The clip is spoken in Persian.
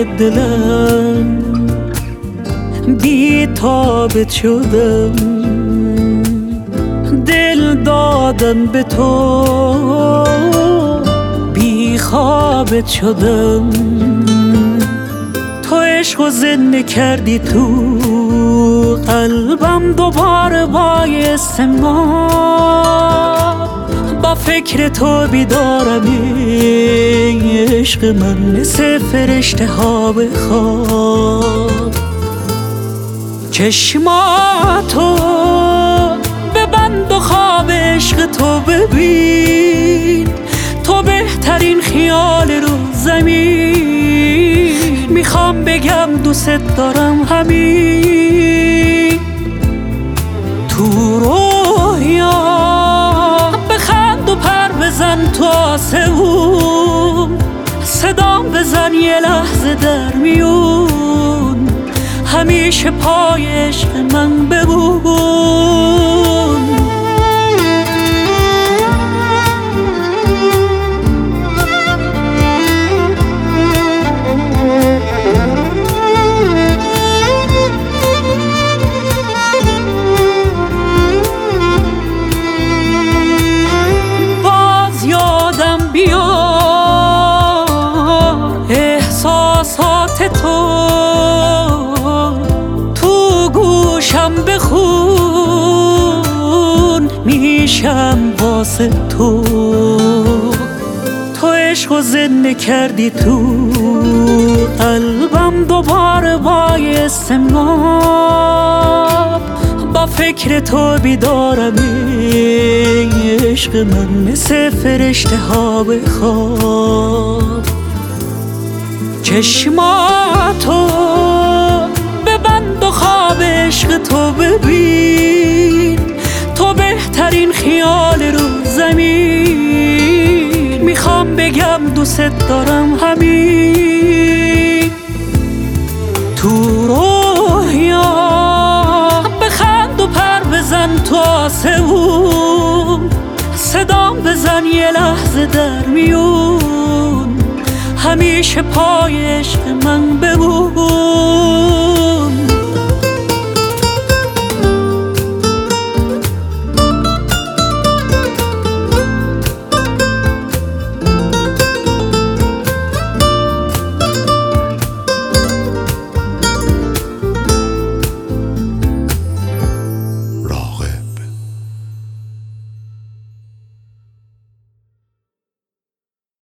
های دلم بی تابت شدم، دل دادم به تو بی خوابت شدم. تو عشق و زنده کردی تو قلبم، دوباره باعث ما با فکر تو بیدارم. عشق من مثل فرشته ها به خواب، چشماتو ببند و خواب عشق تو ببین. تو بهترین خیال رو زمین، میخوام بگم دوست دارم همین. تو رویا بخند و پر بزن تو آسمون، صدام بزن یه لحظه در میون، همیشه پای عشق من بمون. باز یادم بیار احساسات تو، بخون میشم واسه تو. تو عشق و زنده کردی تو قلبم، دوباره باعث ما با فکر تو بیدارم. عشق من مثل فرشته ها به خواب، چشماتو ببند و خواب عشق تو ببین. تو بهترین خیال رو زمین، میخوام بگم دوست دارم همین. تو رویا بخند و پر بزن تو آسمون، صدام بزن یه لحظه در میون، همیشه پای عشق من بمون.